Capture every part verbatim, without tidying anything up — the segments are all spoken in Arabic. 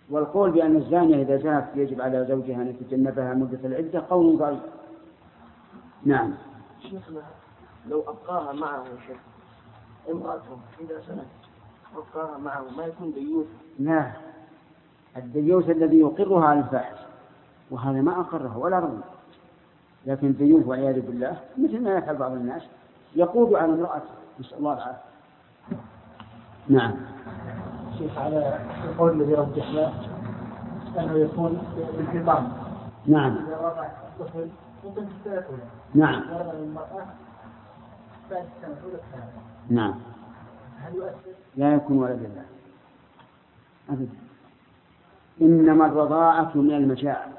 والقول بأن الزانية إذا زنت يجب على زوجها أن يتجنبها مدة العدة قول ضعيف. نعم. شيخنا لو أبقاها معه شيخ امرأته إذا زنت أبقاها معه ما يكون ديوث؟ لا، الديوث الذي يقرها على الفاحش، وهذا ما أقرها ولا رضي. لكن الديوث والعياذ بالله مثل ما يفعل بعض الناس يقود على امرأته، نسأل الله العافية. نعم. شيخ على القول الذي رجحناه أنه يكون بالفطام. نعم. إذا وضع الطفل ممكن تستيقظ. نعم. وضع المرأة بعد سنة أولى ثلاثة. نعم. هل يؤثر؟ لا يكون ولد الله أبدا. إنما الرضاعة من المجاعة،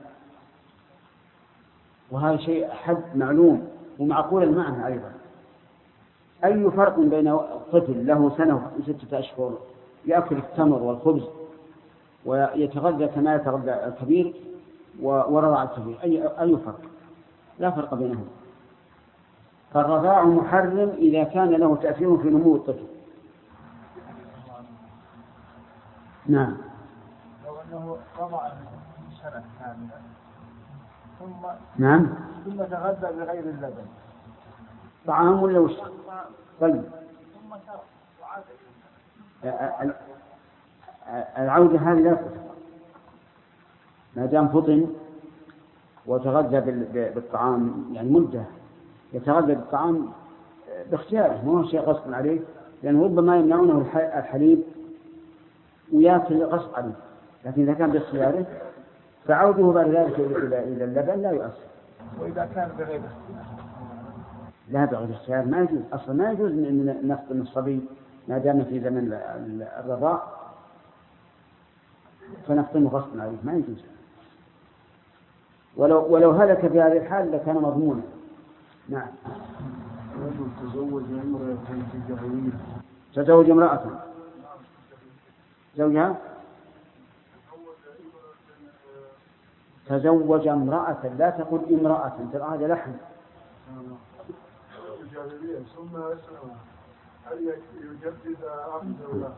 وهذا شيء حد معلوم ومعقول المعنى أيضا. أي فرق بين طفل له سنة وستة أشهر يأكل التمر والخبز ويتغذى كما يتغذى الكبير ورضع الكبير، أي أي فرق؟ لا فرق بينهم. فالرضاع محرم إذا كان له تأثير في نمو الطفل. نعم. لو أنه رضع سنة كاملة ثم نعم ثم تغذى بغير اللبن طعام ولا وش؟ طيب ثم ترك وعاد العودة هذه لا تفعل ما دام فطن وتغذى بالطعام، يعني مدة يتغذى بالطعام باختياره، ما هو شيء غصب عليه، لأنه ربما يمنعونه الحليب ويأكل غصب عليه. لكن إذا كان باختياره فعوده بعد ذلك إلى إلى اللبن لا يؤثر. وإذا كان بغير لا بغير اختيار ما يجوز أصلا، ما يجوز أن نفطم الصبي ما دام في زمن الرضاع فنفطمه غصب عليه، ما يجوز. ولو ولو هلك في هذه الحال لكان مضمونا. نعم. رجل تزوج امرأة في جاهلية. تزوج امرأة زوجها تزوج امرأة، لا تقل امرأة، ترى هذا لحن. ثم هل يجدد عقده؟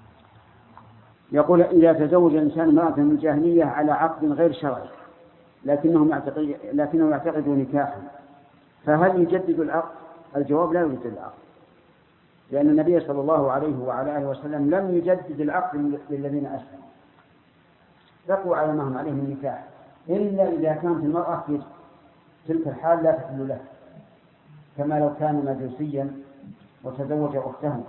يقول إذا تزوج الإنسان امرأة من الجاهلية على عقد غير شرعي لكنهم يعتقد لكنه يعتقد نكاحا، فهل يجدد العقد؟ الجواب لا يجدد العقد، لأن النبي صلى الله عليه وعلى آله وسلم لم يجدد العقد للذين أسلموا، بقوا على ما هم عليه من النكاح، إلا إذا كانت المرأة في تلك الحال لا تحل له، كما لو كان مجوسيا وتزوج أخته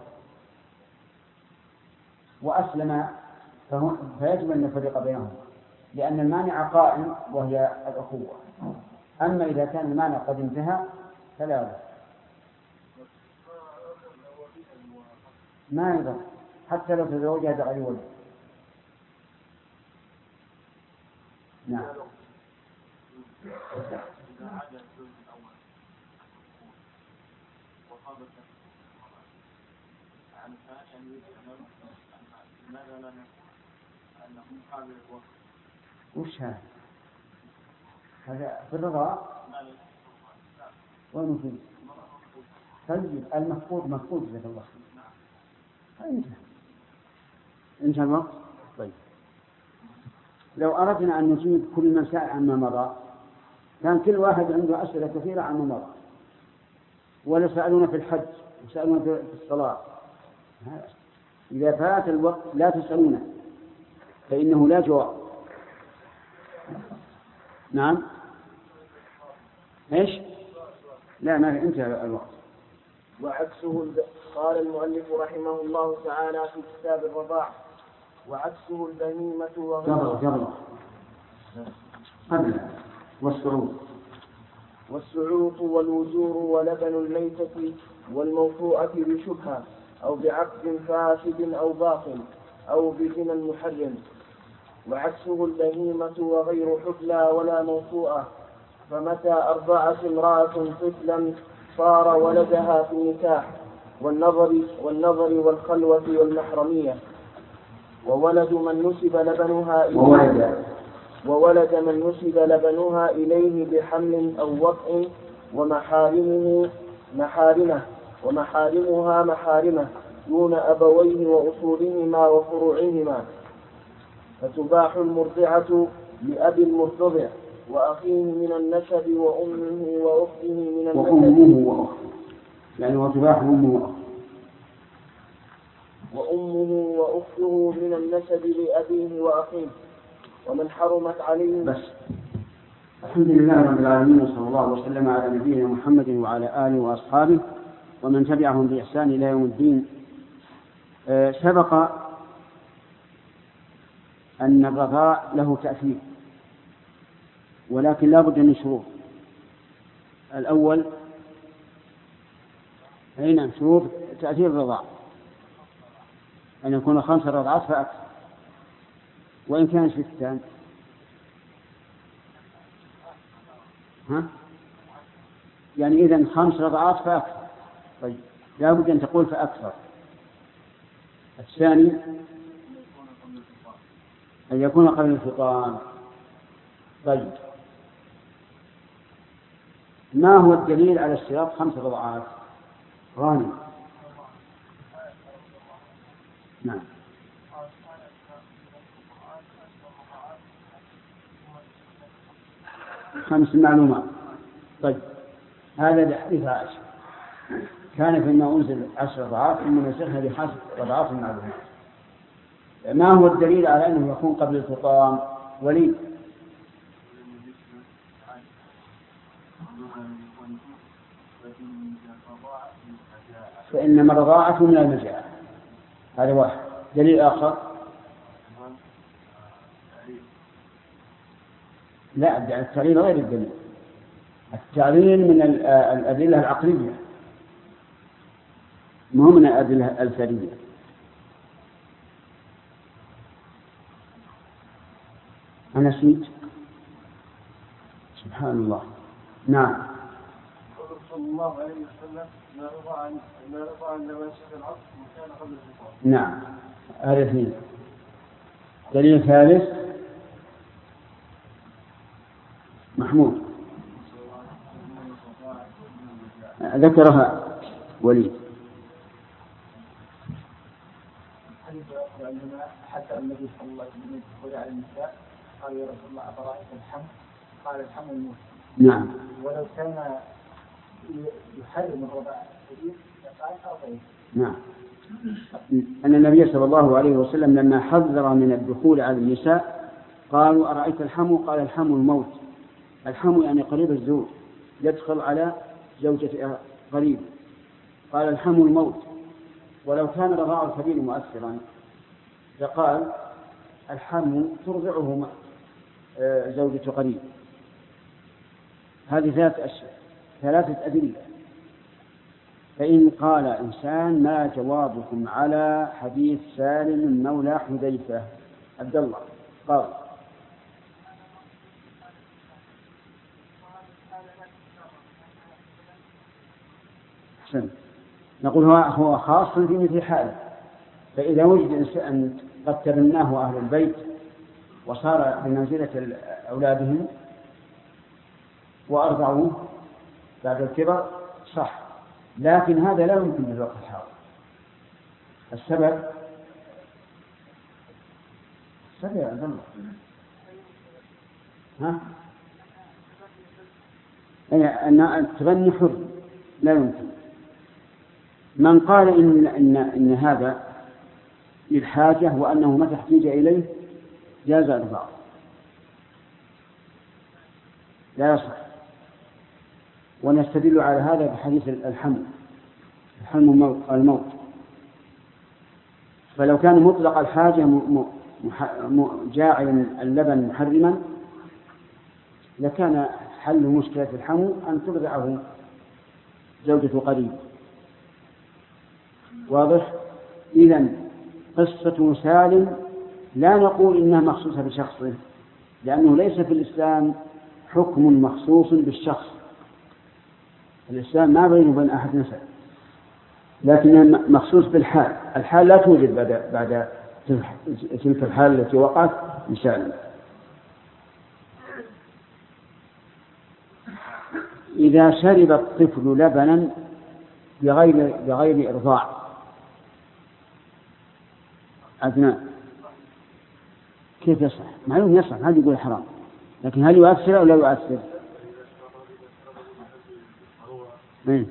وأسلم فيجب أن نفرق بينهم، لأن المانع قائم وهي الأخوة. أما إذا كان المانع قد انتهى فلا بأس. ما يضر حتى لو تزوجها بغير ولد. نعم. وش هذا؟ هذا في الرضاء ونفيد. طيب المفقود مفقود جزاك الله خير. انتهى انتهى الوقت. طيب لو أردنا أن نجيب كل من سأل عما مضى كان كل واحد عنده أسئلة كثيرة عما مضى، ولا سألونا في الحج وسألونا في الصلاة. إذا فات الوقت لا تسألونه فإنه لا جواب. نعم. إيش؟ لا ما انتهى الوقت. وعكسه قال المؤلف رحمه الله تعالى في كتاب الرضاع: وعكسه البهيمة وغيرها. قبل قبل والسعوط والسعوط والوجور ولبن الميتة والموطوءة بشبهة أو بعقد فاسد أو باطل أو بزنا محرم. وعكسه البهيمة وغير حبلى ولا موطوءة، فمتى أرضعت امرأة طفلا صار ولدها في النكاح والنظر والنظر والخلوة والمحرمية. وولد من نسب لبنها إليه وولد من نسب لبنها إليه بحمل أو وطء ومحارمه محارمه ومحارمها محارمه دون أبويه وأصولهما وفروعهما. فتباح المرضعة لأبي المرتضع وأخيه من النسب وأمه وأخته من النسب وأمه وأخته يعني وتباح أمه وأخته وأمه وأخته من النسب لأبيه وأخيه ومن حرمت عليه. بس الحمد لله رب العالمين وصلى الله وسلم على نبينا محمد وعلى آله وأصحابه ومن تبعهم بإحسان إلى يوم الدين. أه سبق أن الرضاع له تأثير ولكن لا بد من شروط. الأول أين شروط تأثير الرضاع أن يكون خمس رضعات فأكثر وإن كان ستان ها يعني إذن خمس رضعات فأكثر. طيب لا بد أن تقول فأكثر. الثاني أن يكون قبل الفطام. طيب ما هو الدليل على اشتراط خمس رضعات؟ غانم. نعم خمس معلومات. طيب هذا بحديث عائشة كان فيما أنزل عشر رضعات ثم نسخنا بحسب رضعات المعلومات. ما هو الدليل على أنه يكون قبل الفطام؟ وليد. فإنما الرضاعة من المجاعة. هذا واحد. دليل آخر لا التعليل غير الدليل. التعليل من الأدلة العقلية مو من الأدلة الفرية. أنا نسيت سبحان الله. نعم صلى الله عليه وسلم ما رضى عن ما رضى عن نواسخ العصر وكان قبل الفطام. نعم هذا اثنين. دليل ثالث محمود ذكرها وليد. حتى النبي صلى الله عليه وسلم يدخل على النساء قال يا رسول الله أفرأيت الحمل قال الحمل الموت. نعم ولو كان يحرم الرضاعة الكبير فقال أرضيه. نعم أن النبي صلى الله عليه وسلم لما حذر من الدخول على النساء قالوا أرأيت الحمو قال الحمو الموت. الحمو يعني قريب الزوج يدخل على زوجة قريب قال الحمو الموت. ولو كان رضاع الكبير مؤثرا فقال الحمو ترضعه زوجة قريب. هذه ثلاثة أشياء ثلاثة أدلة. فإن قال إنسان ما جوابكم على حديث سالم مولى حذيفة عبد الله قال حسن نقول هو خاص في مثل حاله. فإذا وجد إنسان قد تبناه أهل البيت وصار بمنزلة أولادهم وأرضعوه بعد الكبر صح. لكن هذا لا يمكن في الوقت الحاضر. السبب السبب يا عبد الله ها أن التبني حر لا يمكن. من قال إن, إن, إن هذا للحاجة وأنه متى احتاج إليه جاز الرضاعة لا يصح. ونستدل على هذا بحديث الحمل الحمل الموت. فلو كان مطلق الحاجة جاعلا اللبن محرما لكان حل مشكلة الحمل أن ترضعه زوجة قريب. واضح؟ إذن قصة سالم لا نقول إنها مخصوصة بشخصه لأنه ليس في الإسلام حكم مخصوص بالشخص. الإسلام ما بين وبين أحد نسب لكن مخصوص بالحال. الحال لا توجد بعد بعد تلك الحال التي وقعت لسالم. إذا شرب الطفل لبنا بغير بغير إرضاع أثناء كيف يصح؟ معلوم يصح، هذا يقول حرام، لكن هل يؤثر أو لا يؤثر؟ إيه؟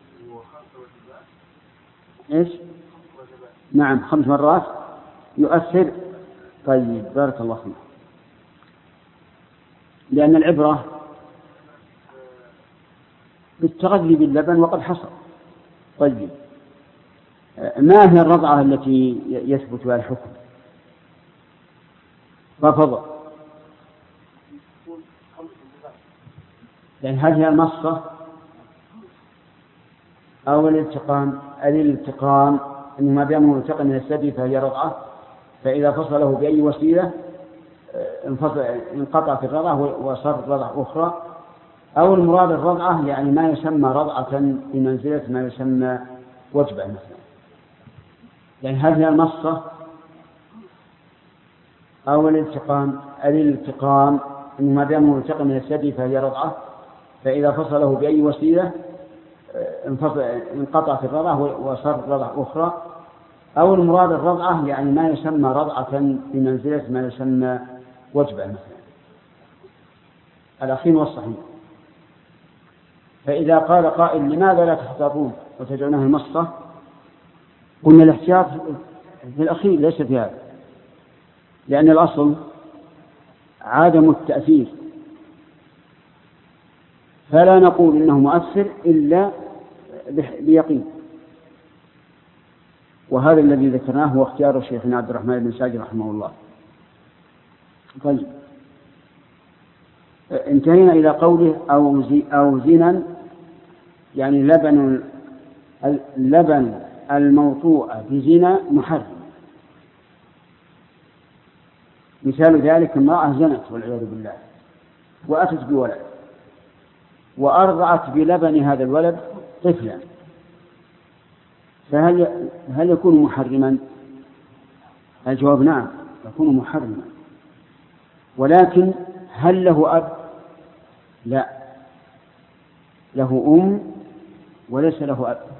إيش؟ نعم خمس مرات يؤثر. طيب بارك الله فيك. لأن العبرة بالتغذي باللبن وقد حصل. طيب ما هي الرضعة التي يثبت بها الحكم؟ رفض. يعني هل هي المصة أو الالتقام؟ الالتقام إن ما دام ملتقى من الثدي فهي رضعة، فإذا فصله بأي وسيلة انقطعت الرضعة وصارت رضعة أخرى. أو المراد الرضعة يعني ما يسمى رضعة بمنزلة ما يسمى وجبة مثلا. يعني هل هي المصة أو الالتقام؟ الالتقام إن ما دام ملتقى من الثدي فهي رضعة، فإذا فصله بأي وسيلة انقطعت الرضعة وصارت رضعة أخرى. أو المراد الرضعة يعني ما يسمى رضعة بمنزلة ما يسمى وجبة مثلا. الأخير والصحيح. فإذا قال قائل لماذا لا تحتاطون وتجعلونها المصة؟ قلنا الاحتياط في الأخير ليس في هذا، لأن الأصل عدم التأثير، فلا نقول إنه مؤثر إلا بيقين. وهذا الذي ذكرناه هو اختيار شيخنا عبد الرحمن بن سعدي رحمه الله. طيب انتهينا إلى قوله أو, زي أو زنا، يعني لبن اللبن الموطوء بزنا محرم. مثال ذلك امرأة زنت والعياذ بالله وأتت بولد وأرضعت بلبن هذا الولد طفلا، فهل هل يكون محرما؟ الجواب نعم يكون محرما. ولكن هل له أب؟ لا، له أم وليس له أب،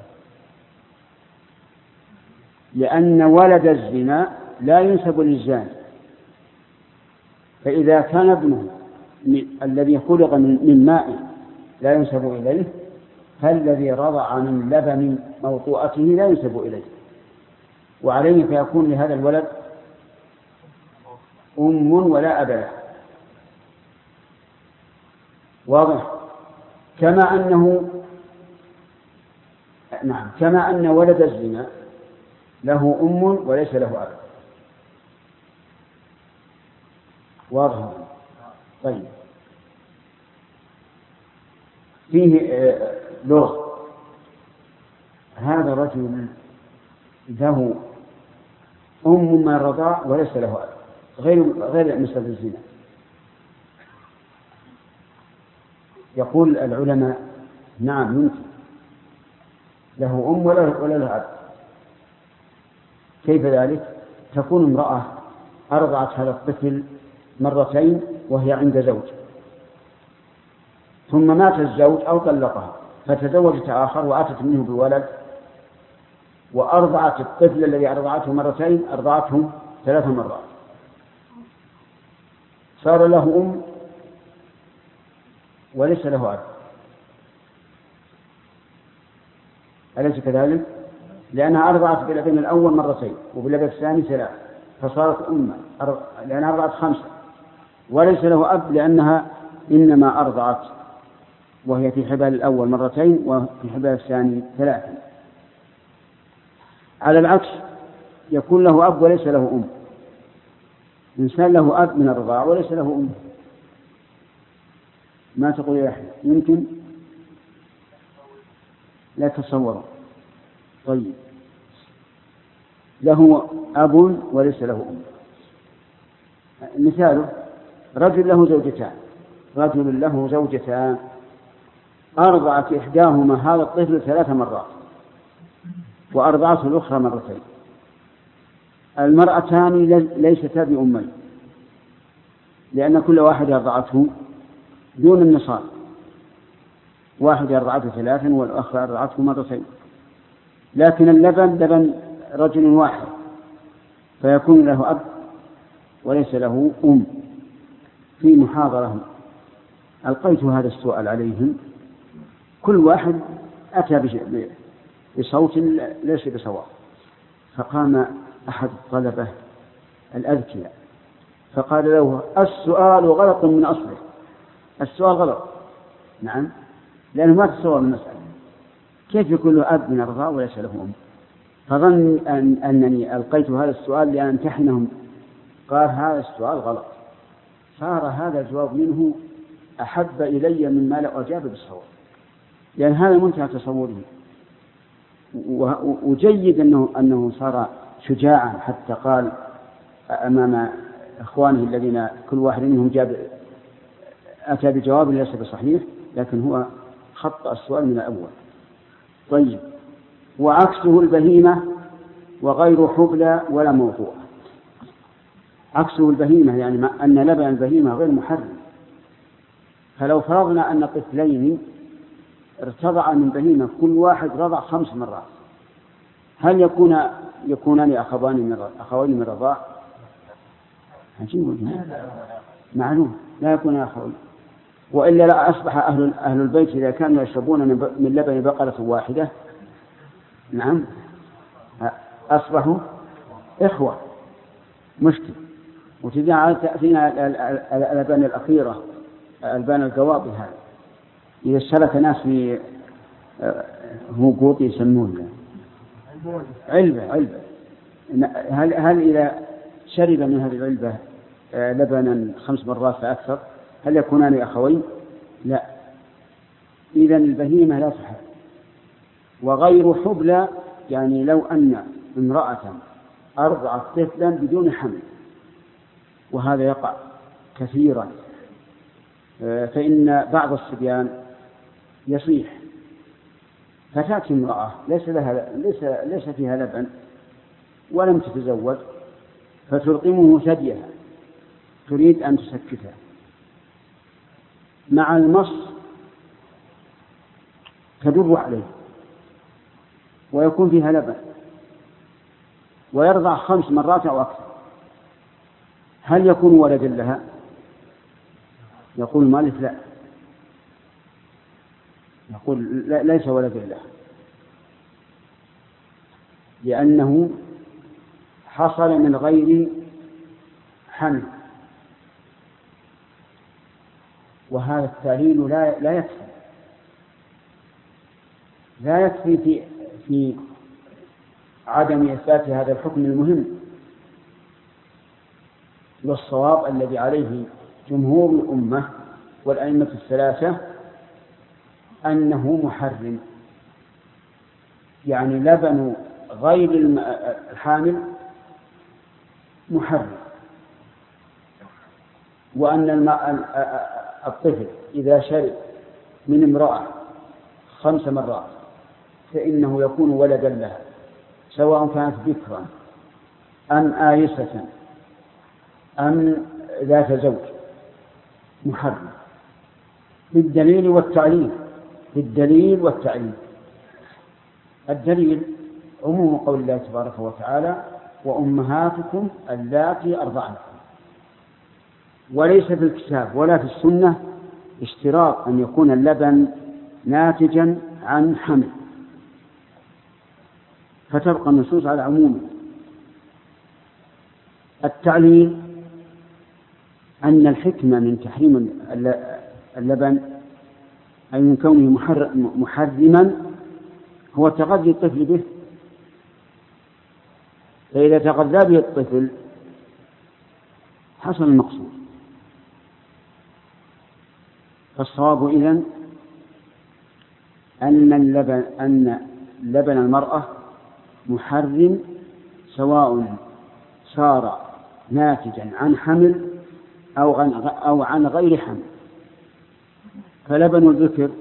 لأن ولد الزنا لا ينسب للزاني. فإذا كان ابنه الذي خلق من ماء لا ينسب إليه، فالذي رضع من لبن موطوءته لا ينسب إليه، وعليه فيكون لهذا الولد أم ولا أب له. واضح؟ كما أنه نعم كما أن ولد الزنا له أم وليس له أب. واضح؟ طيب فيه لغة. هذا رجل له أم من الرضاع وليس له أب، غير غير مثل الزنا. يقول العلماء نعم يمكن له أم ولا له أب. كيف ذلك؟ تكون امرأة أرضعت هذا الطفل مرتين وهي عند زوج، ثم مات الزوج أو طلقها فتزوجت آخر وأتت منه بولد، وأرضعت الطفل الذي أرضعته مرتين أرضعته ثلاث مرات، صار له أم وليس له أب. أليس كذلك؟ لأنها أرضعت بالابن الأول مرتين وبالابن الثاني ثلاث، فصارت أمة لأنها أرضعت خمسة، وليس له أب لأنها إنما أرضعت وهي في حبال الأول مرتين وفي حبال الثاني ثلاثا. على العكس يكون له أب وليس له أم. إنسان له أب من الرضاعة وليس له أم. ما تقول يا أحمد؟ يمكن لا تصور. طيب له أب وليس له أم. مثاله رجل له زوجتان رجل له زوجتان أرضعت إحداهما هذا الطفل ثلاث مرات وأرضعته الأخرى مرتين. المرأتان ليستا بأمين لأن كل واحد أرضعته دون النصاب، واحد أرضعته ثلاثا والأخرى أرضعته مرتين، لكن اللبن لبن رجل واحد فيكون له أب وليس له أم. في محاضرة ألقيت هذا السؤال عليهم، كل واحد أتى بصوت ليس بصواب، فقام أحد الطلبة الأذكياء فقال له: السؤال غلط من أصله، السؤال غلط. نعم، لأنه ما تصور المسألة، كيف يكون له أب من الرضاع وليس له أم؟ فظن أن أنني ألقيت هذا السؤال لأمتحنهم، قال هذا السؤال غلط. صار هذا الجواب منه أحب إلي مما لا أجاب بالصواب، لأن هذا منتهى تصوره. وجيد أنه, أنه صار شجاعا حتى قال أمام إخوانه الذين كل واحد منهم جاب أتى بجواب ليس بصحيح، لكن هو خطأ السؤال من الأول. طيب، وعكسه البهيمة وغير حبلى ولا موضوع. عكسه البهيمة يعني أن لبن البهيمة غير محرم. فلو فرضنا أن طفلين ارتضع من بهيمة كل واحد رضع خمس مرات، هل يكون يكونان أخوان من أخوين من رضاع؟ معلوم لا يكون أخوين، وإلا لا أصبح أهل أهل البيت إذا كانوا يشربون من لبن بقرة واحدة، نعم، أصبحوا إخوة. مشكل. وتجعل تأتينا الألبان الأخيرة، ألبان القوابل هذه، إذا اشترك ناس في هو قوطي يسمونه علبة علبة هل, هل إذا شرب من هذه العلبة لبنا خمس مرات فأكثر هل يكونان أخوين؟ لا. إذن البهيمة لا تحل. وغير حبلى يعني لو أن امرأة أرضعت طفلا بدون حمل، وهذا يقع كثيرا، فإن بعض الصبيان يصيح، فتأتي امرأة ليس لها ليس ليس فيها لبن ولم تتزوج، فتلقمه ثديها، تريد أن تسكتها، مع المص تدر عليه ويكون فيها لبن ويرضع خمس مرات أو أكثر، هل يكون ولدا لها؟ يقول مالك لا، يقول لا، ليس ولدا لها، لأنه حصل من غير حمل. وهذا التعليل لا لا يكفي لا يكفي في في عدم إثبات هذا الحكم المهم. والصواب الذي عليه جمهور الأمة والأئمة الثلاثة أنه محرم، يعني لبن غير الحامل محرم، وأن الطفل إذا شرب من امرأة خمس مرات فإنه يكون ولدا لها، سواء كانت بكرا أم آيسة أم ذات زوج، محرم بالدليل والتعليل. بالدليل والتعليل. الدليل عموم قول الله تبارك وتعالى: وأمهاتكم اللاتي أرضعنكم. وليس في الكتاب ولا في السنة اشتراط أن يكون اللبن ناتجا عن حمل، فتبقى النصوص على عمومه. التعليل أن الحكمة من تحريم اللبن أي من كونه محرما هو تغذي الطفل به، فإذا تغذى به الطفل حصل المقصود. فالصواب إذن أن اللبن أن لبن المرأة محرم سواء صار ناتجا عن حمل أو عن غير حمل. فلبن الذكر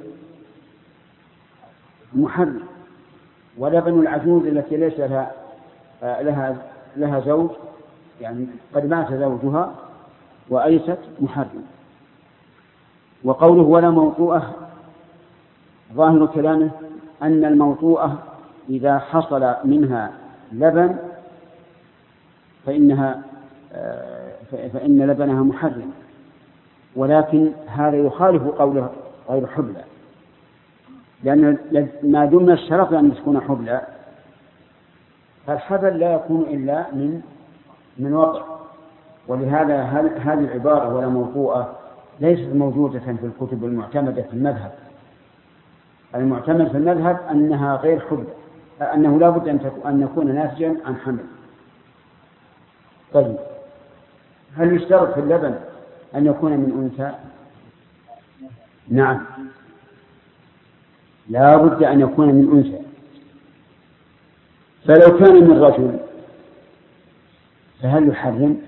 محرم، ولبن العجوز التي ليس لها لها لها زوج، يعني قد مات زوجها وأيست، محرم. وقوله ولا موطوءة ظاهر كلامه أن الموطوءة إذا حصل منها لبن فإنها فإن لبنها محرم، ولكن هذا يخالف قوله غير حبلى، لأن ما دمنا الشرط أن تكون حبلى، فالحبل لا يكون إلا من من وضع. ولهذا هذه العبارة ولا موضوعة ليست موجودة في الكتب المعتمدة في المذهب. المعتمد في المذهب أنها غير حبلى، أنه لا بد أن يكون ناتجا عن حمل. طيب، هل يشترط في اللبن أن يكون من أنثى؟ نعم، لا بد أن يكون من أنثى. فلو كان من رجل فهل يحرم؟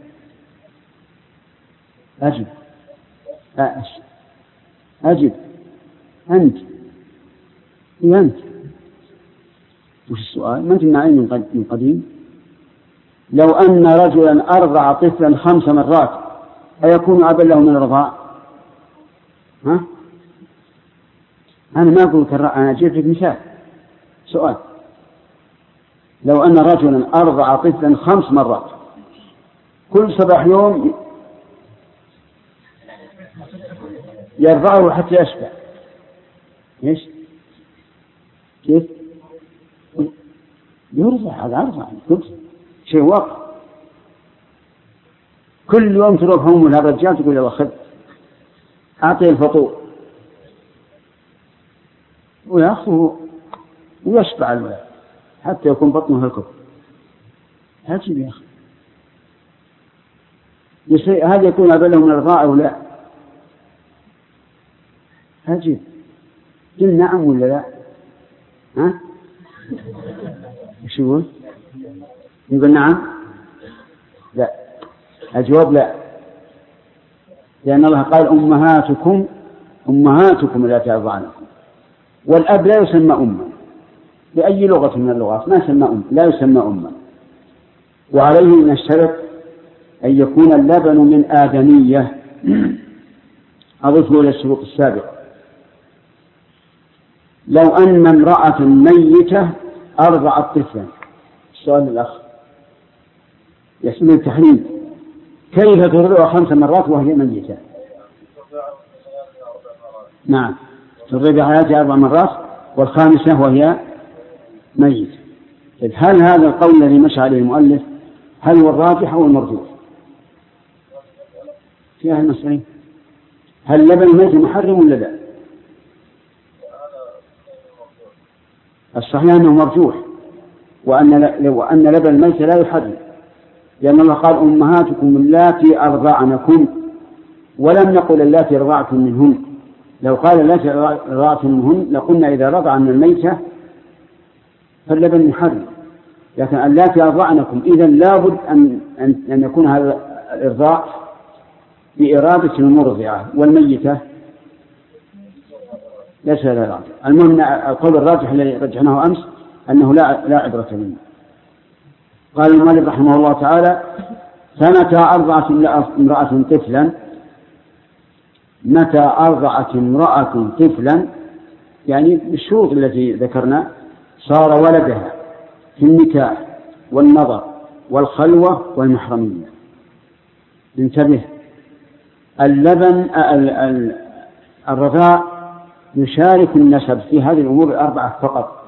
أجب أجب أنت إيه أنت وش السؤال؟ ما أنت معي من قديم. لو أن رجلا أرضع طفلا خمس مرات أيكون أبا له من الرضاع؟ ها؟ أنا ما أقول كرا... أنا أجيب لك مثال سؤال. لو أن رجلا أرضع طفلا خمس مرات كل صباح يوم يرضعه حتى يشبع، إيش؟ كيف؟ يرضع هذا أرضع شيء واقع. كل يوم تروح أم لهذا الرجال تقول له خذ أعطيه الفطور ويأخذه ويشبع الولد حتى يكون بطنه هلكه. هاتي يا أخي، هل يكون أبا له من الرضاعة أو لا؟ هاتي قل نعم ولا لا؟ ها؟ شو يقول؟ يقول نعم؟ لا، الجواب لا، لأن الله قال أمهاتكم أمهاتكم لا ترضعنكم، والأب لا يسمى أما بأي لغة من اللغات، ما يسمى أم، لا يسمى أما. وعليه نشترط أن يكون اللبن من آدمية أضفه إلى الشروط السابقة. لو أن امرأة ميتة أرضعت طفلا، السؤال الأخ يحتمل التحريم، كيف ترضع خمس مرات وهي ميتة؟ نعم، ترضع حياتها أربع مرات والخامسة وهي ميت. هل هذا القول الذي مشى عليه المؤلف هل هو الراجح أو المرجوح في أهل المسألة؟ هل لبن الميت محرم ولا لا؟ الصحيح أنه مرجوح، وأن وأن لبن الميت لا يحرم، لأن الله قال أمهاتكم اللاتي أرضعنكم، ولم نقل اللاتي رضعتم منهن. لو قال اللاتي رضعتم منهن لقلنا إذا رضعن الميتة فاللبن محرم، لكن اللاتي أرضعنكم إذن لابد أن أن يكون هذا الإرضاع بإرادة المرضعة، والميتة ليس لا راجع. المهم القول الراجح الذي رجعناه أمس أنه لا لا عبرة منه. قال المؤلف رحمه الله تعالى: فمتى أرضعت امرأة طفلا متى أرضعت امرأة طفلا يعني بالشروط التي ذكرنا صار ولدها في النكاح والنظر والخلوة والمحرمية. انتبه، اللبن الرضاع يشارك النسب في هذه الأمور الأربعة فقط: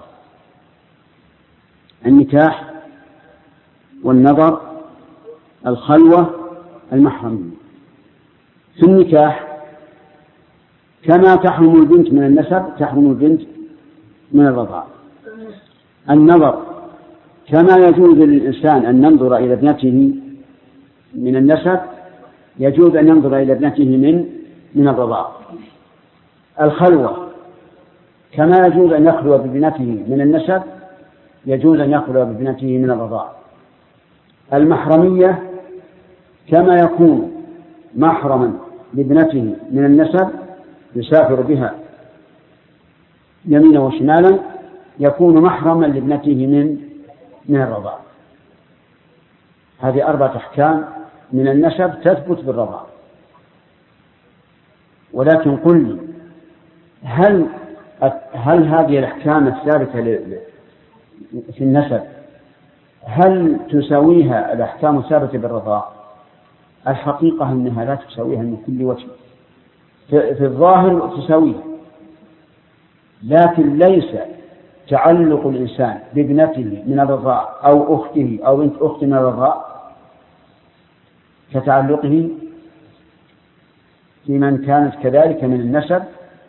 النكاح والنظر الخلوة المحرمية. في النكاح كما تحرم البنت من النسب تحرم البنت من الرضاع. النظر كما يجوز للإنسان أن ينظر إلى ابنته من النسب يجوز أن ينظر إلى ابنته من من الرضاع. الخلوة كما يجوز أن يخلو بابنته من النسب يجوز أن يخلو بابنته من الرضاع. المحرمية كما يكون محرما لابنته من النسب يسافر بها يمينا وشمالا يكون محرما لابنته من من الرضاع. هذه أربعة أحكام من النسب تثبت بالرضاع. ولكن قل لي، هل هل هذه الأحكام الثابتة في النسب هل تساويها الأحكام الثابتة بالرضاع؟ الحقيقة أنها لا تساويها من كل وجه، في الظاهر تساويه، لكن ليس تعلق الإنسان بابنته من الرضاع أو أخته أو بنت أخت من الرضاع كتعلقه في من كانت كذلك من النسب،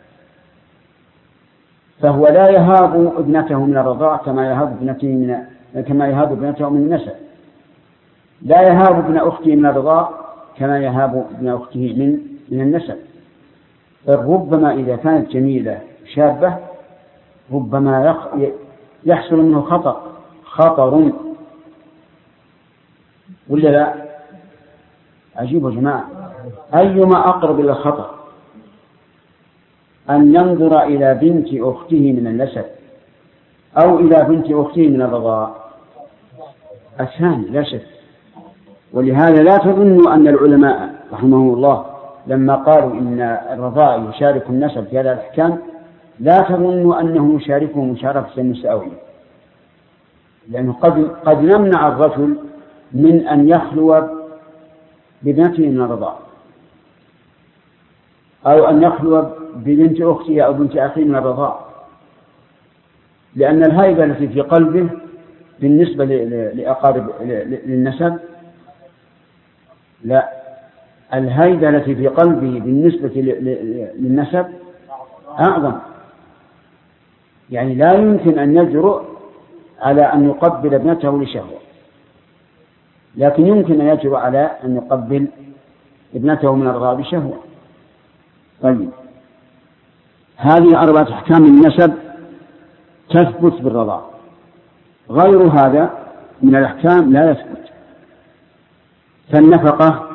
فهو لا يهاب ابنته من الرضاع كما يهاب ابنته من كما يهاب ابنته من النسب، لا يهاب ابن أخته من الرضاع كما يهاب ابن أخته من من النسب. ربما إذا كانت جميلة شابة ربما يحصل منه خطر خطر ولا لا؟ عجيب يا جماعة، أيما أقرب إلى الخطر أن ينظر إلى بنت أخته من النسب أو إلى بنت أخته من الرضاع؟ الثاني لا شك. ولهذا لا تظنوا أن العلماء رحمهم الله لما قالوا إن الرضاع يشارك النسب في هذا الأحكام لا تظنوا أنه يشاركه مشاركة مساوية، لأنه قد قد يمنع الرجل من أن يخلو ببنته من الرضاع أو أن يخلو ببنت أخته أو بنت أخيه من الرضاع، لأن الهيبة التي في قلبه بالنسبة لأقارب للنسب لا، الهيبة التي في قلبه بالنسبة للنسب أعظم، يعني لا يمكن أن يجرؤ على أن يقبل ابنته لشهوة، لكن يمكن أن يجرؤ على أن يقبل ابنته من الرضاع بشهوة. طيب، هذه أربعة أحكام النسب تثبت بالرضاع، غير هذا من الأحكام لا يثبت. فالنفقة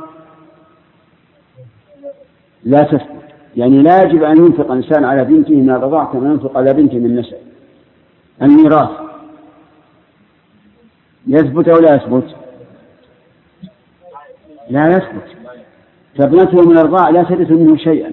لا تثبت، يعني لا يجب أن ينفق إنسان على بنته من الرضاع كما ينفق على بنته من النسب. الميراث يثبت أو لا يثبت؟ لا يثبت، فابنته من الرضاع لا ترث منه شيئا.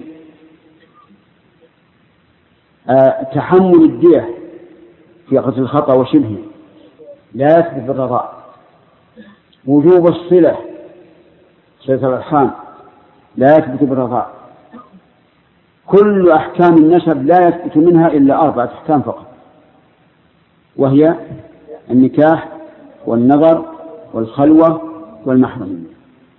أه تحمل الدية في قتل الخطأ وشبهه لا يثبت بالرضاع. وجوب الصلة صلة الأرحام لا يثبت بالرضاع. كل أحكام النسب لا يثبت منها إلا أربعة أحكام فقط، وهي النكاح والنظر والخلوة والمحرمية.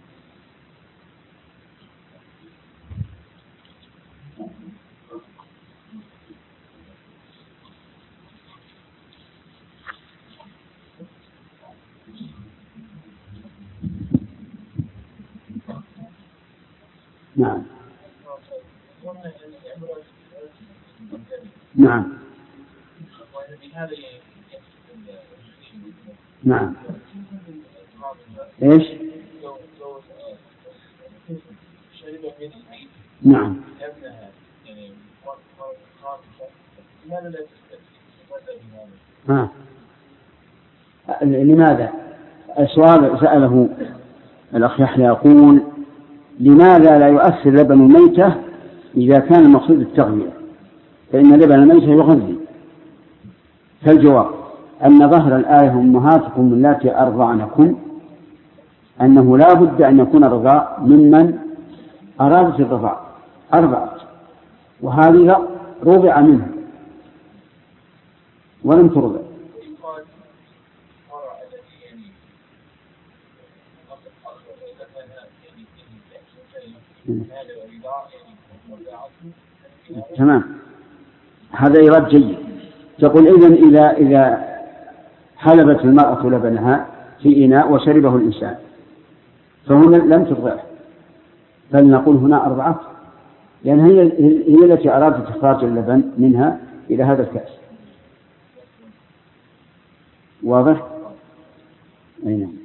نعم نعم نعم ايش؟ نعم ها. لماذا؟ السؤال سأله الأخ يحيى يقول: لماذا لا يؤثر لبن الميتة إذا كان المقصود التغذية؟ فإن لبن الميتة يغذي. فالجواب أن ظهر الآية أمهاتكم اللاتي أرضعنكم أنه لا بد أن يكون الرضاع ممن أرادت الرضاع أربعة، وهذه رضع منه ولم ترضع. تمام، هذا إيراد جيد. تقول إذن إذا إذا حلبت المرأة لبنها في إناء وشربه الإنسان فهنا لم ترضعه، بل نقول هنا أرضعت، لأن هي هي التي أرادت إخراج اللبن منها إلى هذا الكأس. واضح؟ أي نعم.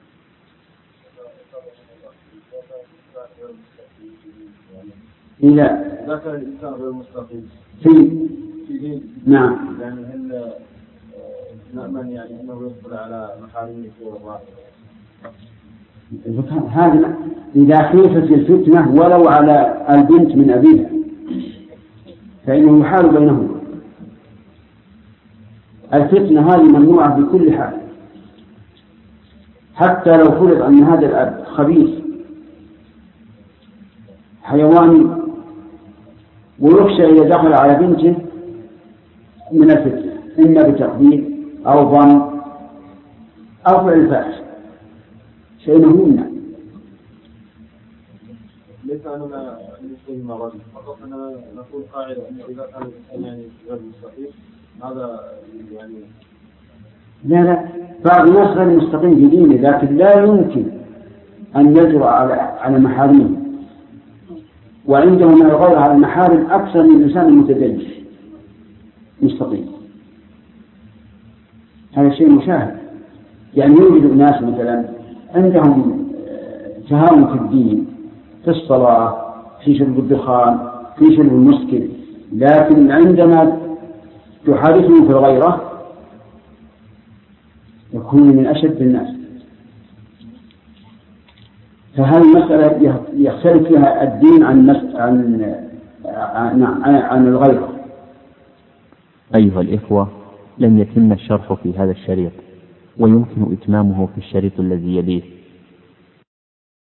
إذا ذكر الإنسان غير مستقيم في نعم يعني هل نأمن يعني أنه يدخل على محارمه والله؟ هذا إذا خيفت الفتنة ولو على البنت من أبيها فإنه يحال بينهما. الفتنة هذه ممنوعة بكل حال، حتى لو فرض أن هذا الأب خبيث حيواني، ويخشى إذا دخل على بنته من الفتنة إما بتقدير أو ظن أو فعل فاحش، شيء مهم. ليس أننا نسلم الرجل فقط، أننا نقول قاعدة أنه إذا كان الإنسان يعني غير مستقيم هذا يعني. لا لا، بعض الناس غير مستقيم في دينه، لكن لا يمكن أن يجرؤ على على محارمه، وعنده من الغير على المحارم أكثر من الإنسان المتدين مستقيم. هذا شيء مشاهد. يعني يوجد ناس مثلا عندهم تهاون في الدين، في الصلاة، في شرب الدخان، في شرب المسكر، لكن عندما تحادثه في الغيرة يكون من أشد الناس. فهذه المسألة يختلف فيها الدين عن عن عن, عن الغيرة. أيها الإخوة، لم يتم الشرح في هذا الشريط، ويمكن إتمامه في الشريط الذي يليه.